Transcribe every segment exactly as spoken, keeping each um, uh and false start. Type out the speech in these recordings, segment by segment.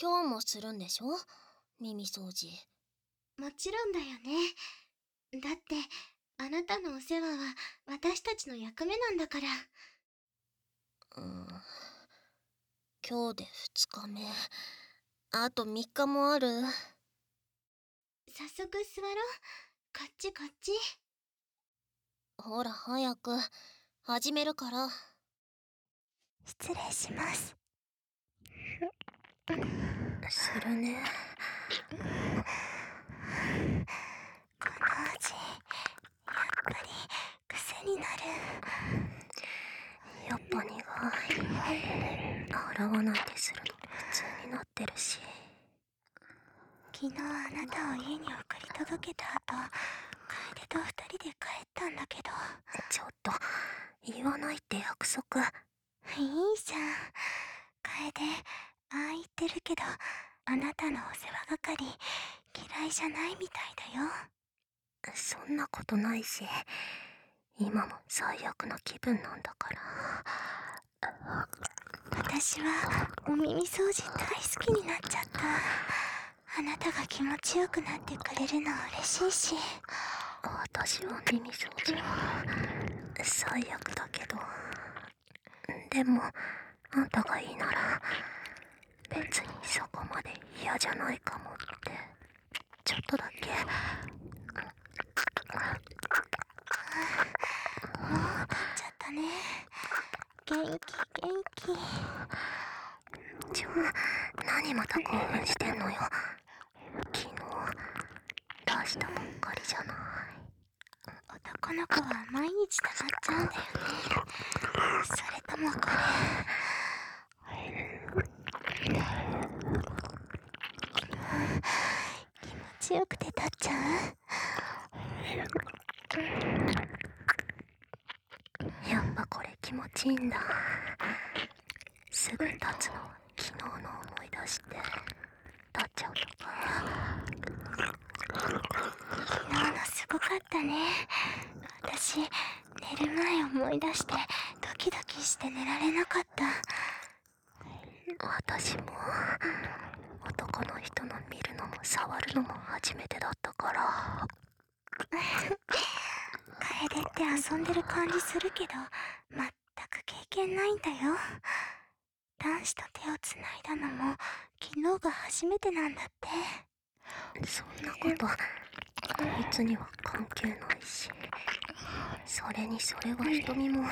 今日もするんでしょ？耳掃除。 もちろんだよね。だって、あなたのお世話は私たちの役目なんだから。 うん。今日でふつかめ。あとみっかもある。 早速座ろう。こっちこっち。 ほら早く。始めるから。 失礼します。 するね。 この味、やっぱり癖になる。 やっぱ苦い。洗わないでするの普通になってるし。 昨日あなたを家に送り届けた後、楓と二人で帰ったんだけど。 ちょっと言わないって約束。 いいじゃん。楓、ああ言ってるけど、あなたのお世話係嫌いじゃないみたいだよ。 そんなことないし、今も最悪な気分なんだから。 私はお耳掃除大好きになっちゃった。あなたが気持ちよくなってくれるの嬉しいし。 私は耳掃除は最悪だけど、でもあんたがいいなら別にそこまで嫌じゃないかもって、ちょっとだけ。 もう経っちゃったね。元気元気。 ちょ、何また興奮してんのよ。昨日出したばっかりじゃない。 男の子は毎日溜まっちゃうんだよね。それともこれ、気持ちよくて立っちゃう？ やっぱこれ気持ちいいんだ。すぐ立つのは昨日の思い出して立っちゃうとか。 昨日のすごかったね。私、寝る前思い出してドキドキして寝られなかった。 私も男の人の見るのも触るのも初めてだったから。 楓って遊んでる感じするけど、全く経験ないんだよ。男子と手をつないだのも昨日が初めてなんだって。 そんなことこいつには関係ないし、それにそれは瞳も。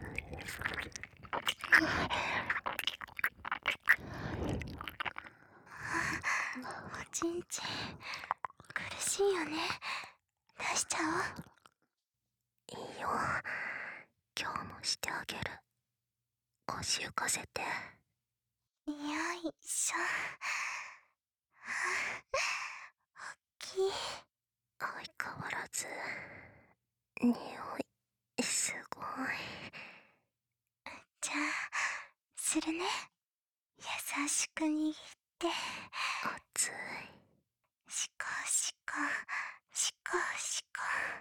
おちんちん苦しいよね。出しちゃいいよ、今日もしてあげる。腰浮かせて。 おう。よいしょ。おっきい。 相変わらず匂いすごい。 じゃあするね。優しく握って、 熱い。 シコシコシコシコ。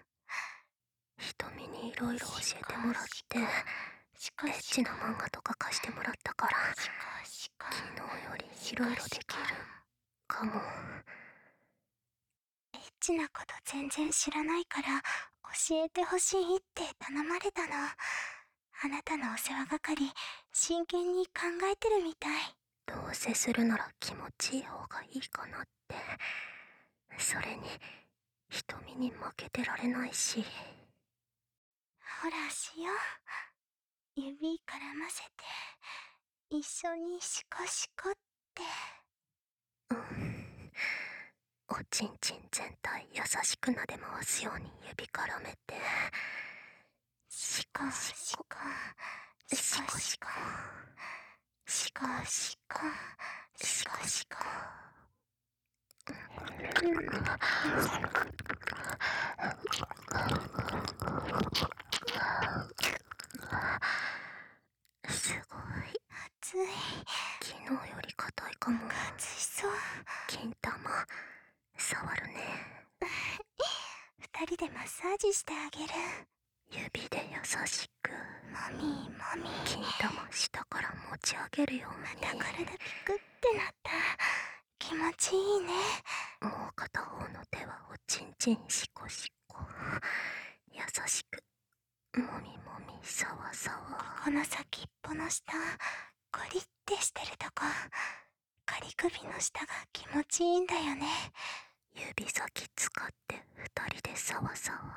瞳にいろいろ教えてもらって、 シコエッチな漫画とか貸してもらったから、 シコシコ。 昨日よりいろいろできるかも。 エッチなこと全然知らないから教えてほしいって頼まれたの。あなたのお世話係真剣に考えてるみたい。 どうせするなら気持ちいい方がいいかなって。それに瞳に負けてられないし。 ほらしよう。指絡ませて一緒にシコシコって。 うん。おちんちん全体優しく撫で回すように指絡めて、シコシコシコシコシコシコシコシコ。すごい。 熱い。 昨日より硬いかも。 熱いそう。 金玉触るね。 二人でマッサージしてあげる。 指で優しく。 もみもみ。 金玉下から持ち上げるように。 また体ピクってなった。 気持ちいいね。 もう片方の手はおちんちんしこしこ、優しくもみもみさわさわ。 この先っぽの下、コリってしてるとこ、仮首の下が気持ちいいんだよね。 指先使って二人でさわさわ。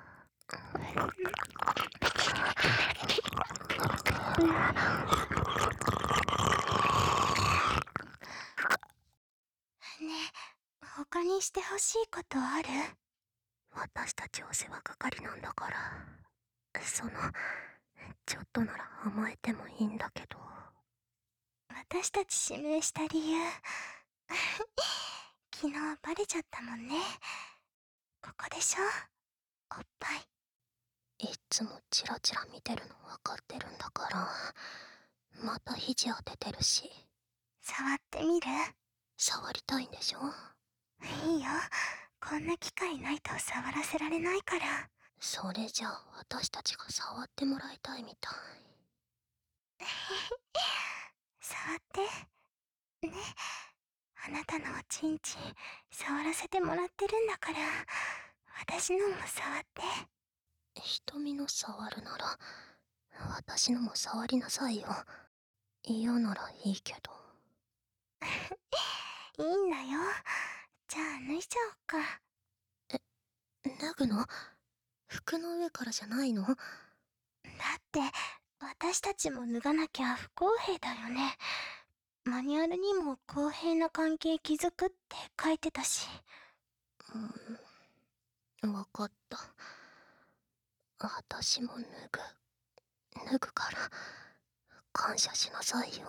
ねえ、他にしてほしいことある？ 私たちお世話係なんだから、そのちょっとなら甘えてもいいんだけど。 私たち指名した理由昨日バレちゃったもんね。ここでしょ、おっぱい。 いっつもチラチラ見てるの分かってるんだから。また肘当ててるし。 触ってみる？ 触りたいんでしょ？ いいよ、こんな機会ないと触らせられないから。 それじゃあ私たちが触ってもらいたいみたい。 触ってね。あなたのおちんちん触らせてもらってるんだから、私のも触って。 瞳の触るなら私のも触りなさいよ。嫌ならいいけど。 いいんだよ。じゃあ脱いじゃおっか。 え、脱ぐの？服の上からじゃないの？ だって私たちも脱がなきゃ不公平だよね。マニュアルにも公平な関係築くって書いてたし。 うん、分かった。私も脱ぐ。脱ぐから感謝しなさいよ。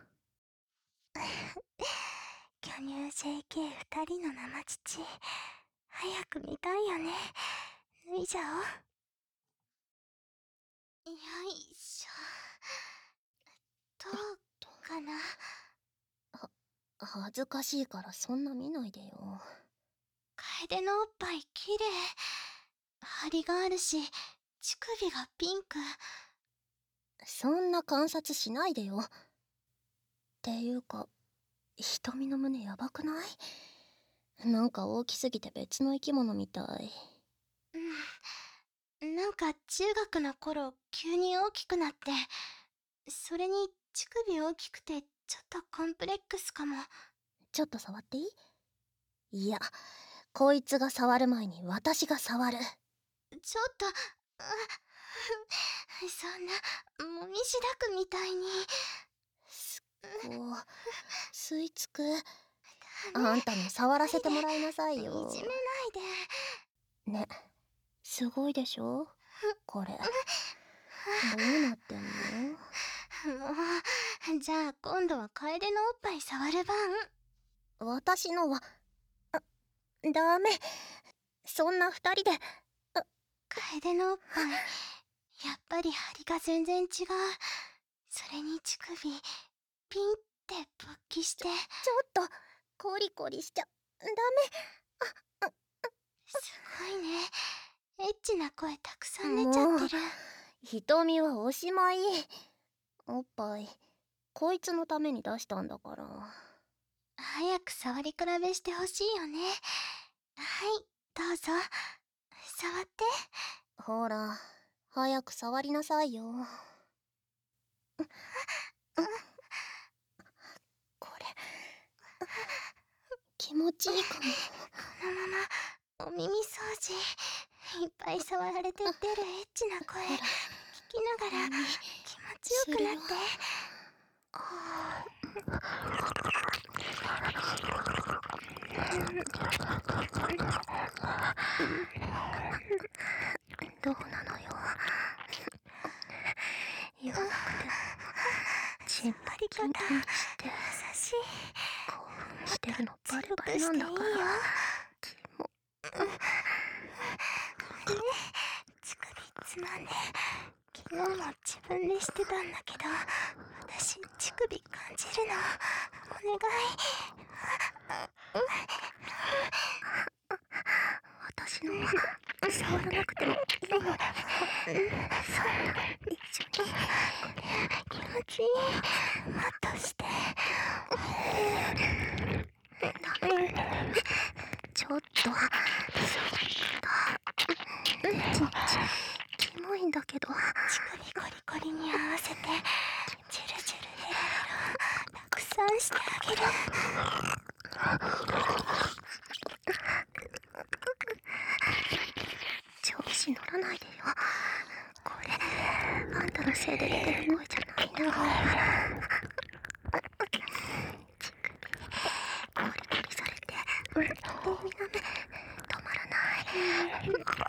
巨乳 ジェーケー 二人の生乳、早く見たいよね。脱いじゃお。よいしょ。どうかな？ は、恥ずかしいからそんな見ないでよ。 楓のおっぱいきれい。張りがあるし、乳首がピンク。 そんな観察しないでよ。っていうか、瞳の胸やばくない？なんか大きすぎて別の生き物みたい。 うん。なんか中学の頃急に大きくなって、それに乳首大きくてちょっとコンプレックスかも。 ちょっと触っていい？いや、こいつが触る前に私が触る。 ちょっと、あそんな、もみしだくみたいに。 すっご、吸い付く。あんたも触らせてもらいなさいよ。 いじめないね、すごいでしょこれ。どうなってんの？ で。もう、じゃあ今度は楓のおっぱい触る番。 私のは、あ、ダメ。そんな二人で。 楓のおっぱい、やっぱり張りが全然違う。それに乳首、ピンって勃起して。 ちょっと、コリコリしちゃ、ダメ。 すごいね。エッチな声たくさん出ちゃってる。 瞳はおしまい。おっぱい、こいつのために出したんだから。 早く触り比べしてほしいよね。はい、どうぞ。触って。 ほら、早く触りなさいよ。これ、気持ちいいかも。 このままお耳掃除、いっぱい触られて出るエッチな声聞きながら気持ちよくなって。 どうなのよ。言わなくてもチンポ触り方キンキンにして優しい。 興奮してるのバレバレなんだから。キモ。 乳首つまんで、昨日も自分でしてたんだけど、私乳首感じるの。お願い。 私のは触らなくてもいいので、そんな一緒に。 気持ちいい。もっとして。 ど、そうだ。ねちねち、キモいんだけど。 乳首コリコリに合わせてチュルチュルヘラヘラたくさんしてあげる。 調子乗らないでよ。これあんたのせいで出てる声じゃないんだから。乳首コリコリされて耳なめ止まらない。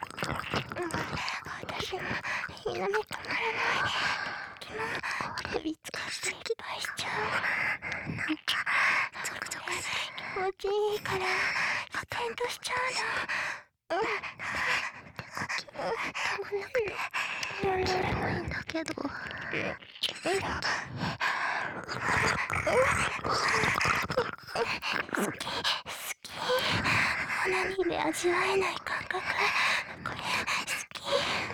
私もひなめ止まらない。気も首つかっていっぱいしちゃう。 なんかゾクゾクする。 気持ちいいからステンとしちゃうの。 止まんなくてキモいんだけど。好き好きオナニーで味わえない感覚、これ好き。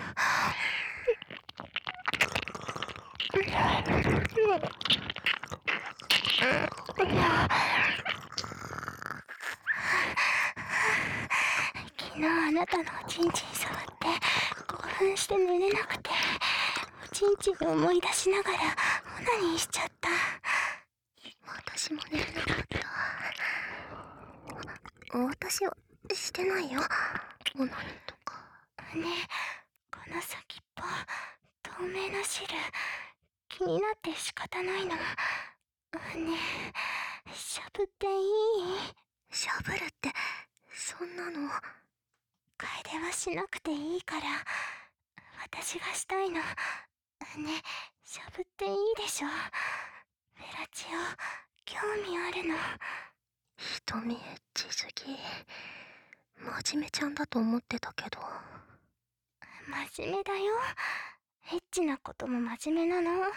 昨日あなたのおちんちん触って興奮して寝れなくて、おちんちんを思い出しながらオナニーしちゃった。 私も寝れなかった。私はしてないよ、オナニーとか。 ね、この先っぽ透明な汁気になって仕方ないの。ね、しゃぶっていい？ しゃぶるってそんなの。 楓はしなくていいから私がしたいの。ね、しゃぶっていいでしょ。フェラチオ興味あるの。 瞳エッチすぎ。真面目ちゃんだと思ってたけど。 真面目だよ。エッチなことも真面目なの。ね、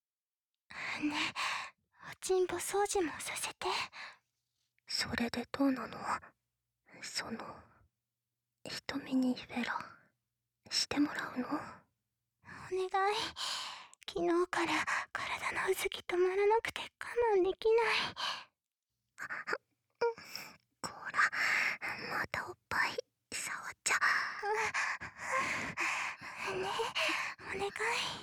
おちんぽ掃除もさせて。 それでどうなの？その瞳にフェラしてもらうの？ お願い。昨日から体のうずき止まらなくて我慢できない。 こら、またおっぱい触っちゃ。 ね、お願い。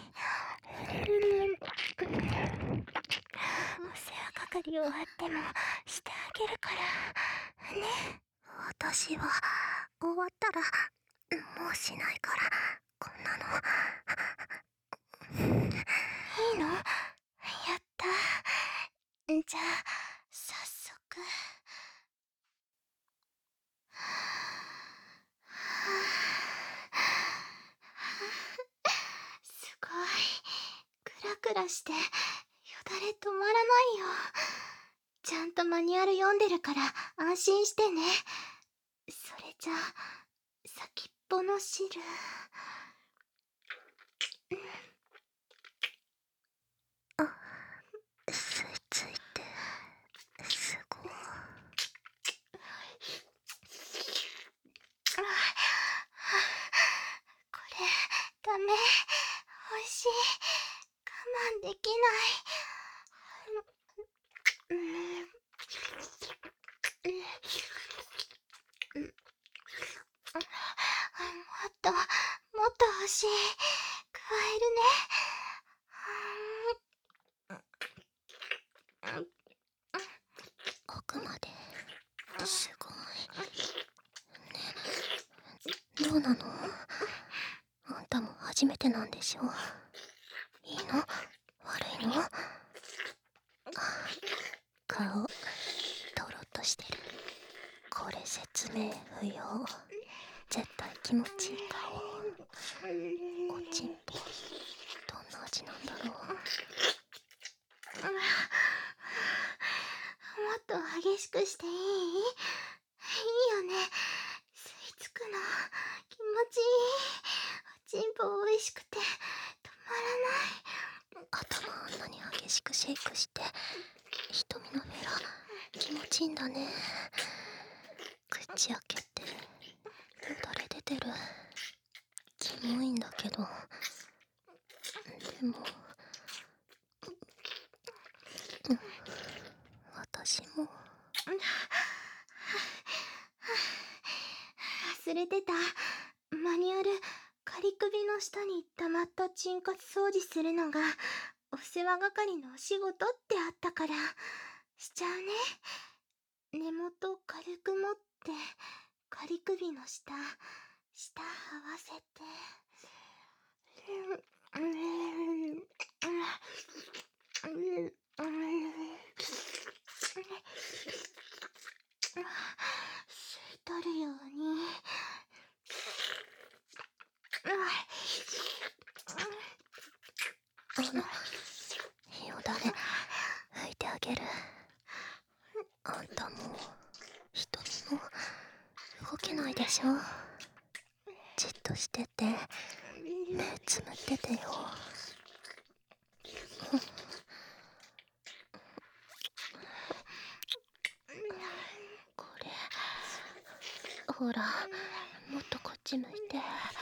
お世話係終わってもしてあげるからね。 私は終わったらもうしないから、こんなの。 いいの？やった。じゃあ早速。すごいクラクラしてよだれ止まらないよ。ちゃんとマニュアル読んでるから安心してね。それじゃあ先っぽの汁。 あ、吸い付いてすごい。 これダメ、おいしい、我慢できない。もっともっと欲しい。加えるね。 奥まですごいね。どうなの？あんたも初めてなんでしょ？いいの？悪いの？顔トロッとしてる。これ説明不要。絶対気持ちいい顔。おちんぽどんな味なんだろう。 もっと激しくしていい？いいよね。吸い付くの気持ちいい。おちんぽ美味しくて止まらない。 頭あんなに激しくシェイクして瞳のフェラ気持ちいいんだね。口開けてたれ出てる。キモいんだけど。でも、うん、私も忘れてた。マニュアル、仮首の下に溜まった沈活掃除するのがお世話係のお仕事ってあったからしちゃうね。根元軽く持って仮首の下下合わせて吸い取るようにあの、よだれ拭いてあげる。あんたもう一人も動けないでしょ。じっとしてて目つむっててよ。これほら、もっとこっち向いて。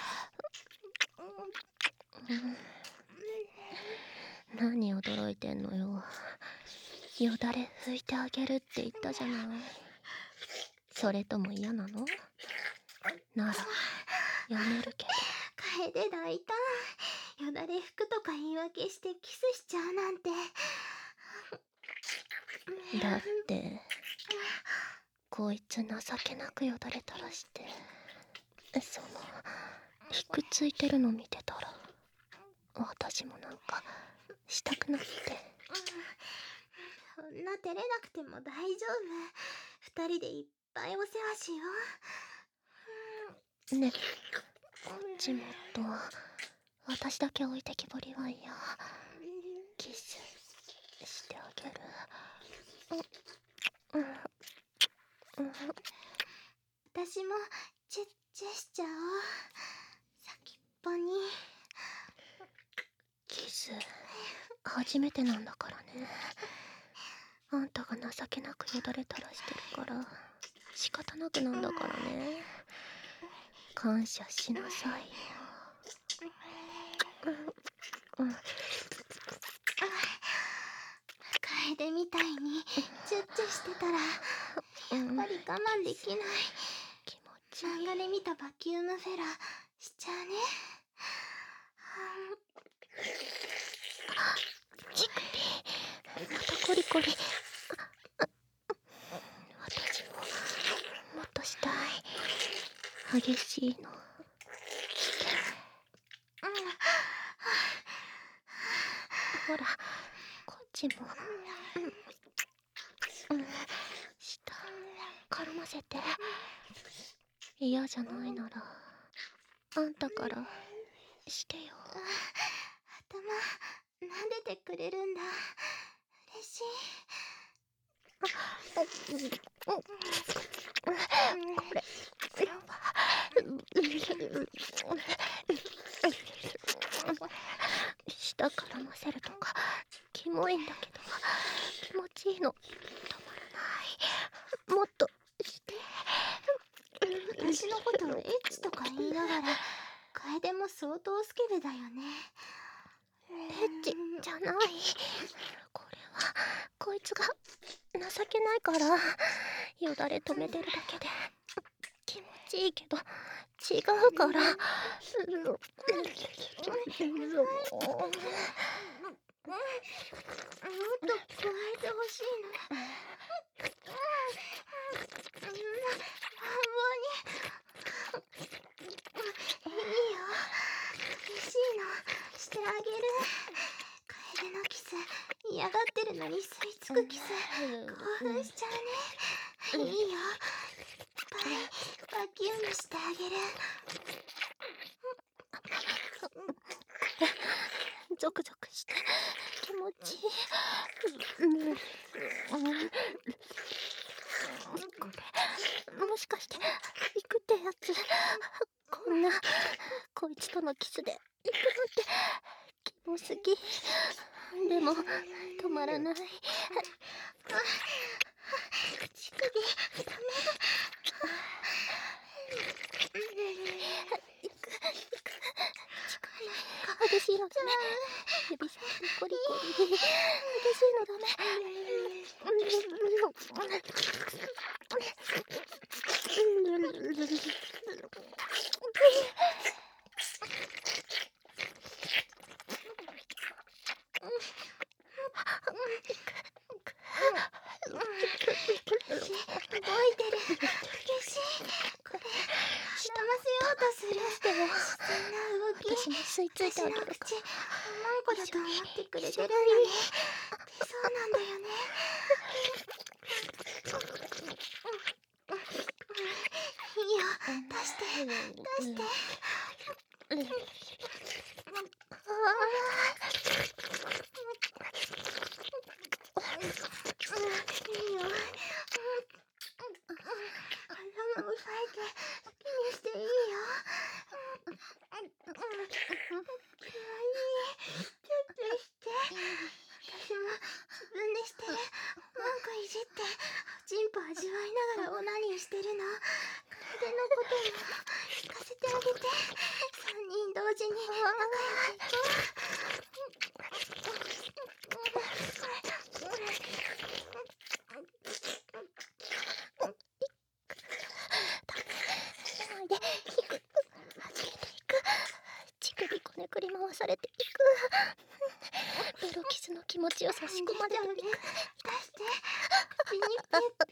うん、何驚いてんのよ。よだれ拭いてあげるって言ったじゃない。それとも嫌なの？ならやめるけど。 楓大胆。よだれ拭くとか言い訳してキスしちゃうなんて。 だってこいつ情けなくよだれ垂らして、そのひくついてるの見てたら私もなんかしたくなって。 そんな照れなくても大丈夫。二人でいっぱいお世話しよう。ね、こっちもっと。私だけ置いてきぼりは嫌。キスしてあげる。うん、うん、 私もチェチェしちゃおう。先っぽに。 キス初めてなんだからね。あんたが情けなくよだれ垂らしてるから仕方なくなんだからね。感謝しなさいよ。うん、うん、 楓みたいにチュッチュしてたらやっぱり我慢できない。 気持ちいい。 漫画で見たバキュームフェラしちゃうね。 チクリまたコリコリ。私ももっとしたい。激しいの。ほらこっちも。うん、下絡ませて。嫌じゃないならあんたからしてよ。 頭撫でてくれるんだ。嬉しい。 これ舌絡ませるとかキモいんだけど気持ちいいの。止まらない。もっとして。 私のことエッチとか言いながら楓も相当スケベだよね。 エッチじゃない。これはこいつが情けないからよだれ止めてるだけで気持ちいいけど違うから。もっと加えてほしいの。いいよ。嬉しいのしてあげる。楓のキス嫌がってるのに吸い付くキス興奮しちゃうね。いいよ。いっぱいバキュームしてあげる。 ゾクゾクして気持ちいい。これもしかして行くってやつ。こんなこいつとのキスで行くなんてキモすぎ。でも止まらない。 乳首ダメ。 行く行く。激しいのダメ。指先にコリコリ。激しいのダメ。 吸い付いて私のあげるから。 口甘い子だと思ってくれてるんだね。そうなんだよね。いいよ、出して出して。いいよ。鼻も押さえて好きにしていいよ。かわいい。チュッチュして。私も自分でしてる。なんかいじっておちんぽ味わいながらオナニーしてるの。楓のことも聞かせてあげて。三人同時に仲良くいこで、引く。弾けていく。乳首こねくり回されていく。ベロキスの気持ちよさし込まれていく。 出して口にピュッピ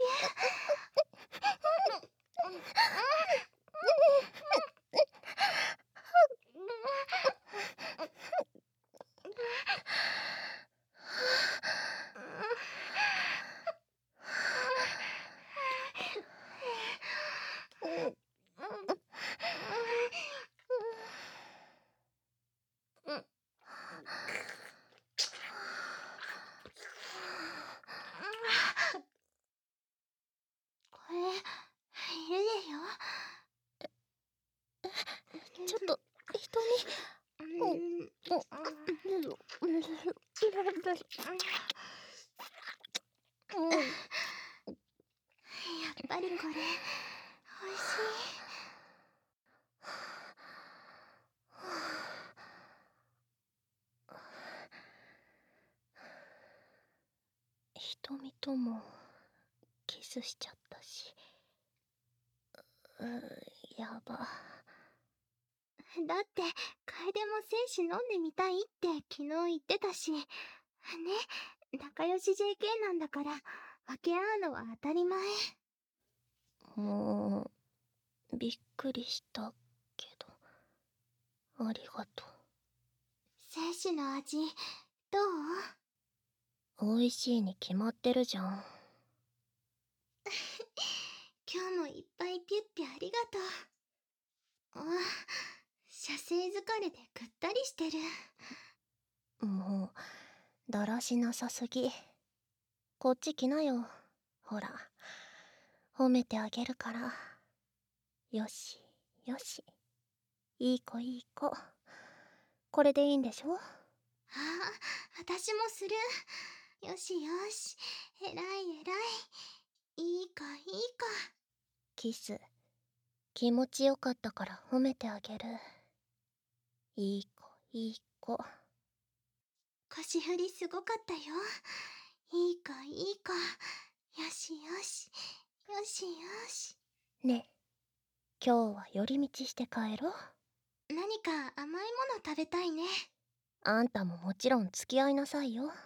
これいるでよ。 ちょっと人に。 うん。やっぱりこれおいしい。 瞳ともキスしちゃったし。うーやば。 だって楓も精子飲んでみたいって昨日言ってたしね。仲良し ジェーケー なんだから分け合うのは当たり前。 もうびっくりしたけどありがと精子の味どう？ う。美味しいに決まってるじゃん。 今日もいっぱいピュッピュありがとう。ああ、射精疲れでぐったりしてる。 もうだらしなさすぎ。こっち来なよ。ほら褒めてあげるから。よしよし、いい子いい子。これでいいんでしょ。 ああ、私もする。よしよし、えらいえらい。いい子いい子。 キス気持ちよかったから褒めてあげる。いい子いい子。 腰振りすごかったよ。いい子いい子。よしよし、よしよし。 ねえ、今日は寄り道して帰ろう。 何か甘いもの食べたいね。 あんたももちろん付き合いなさいよ。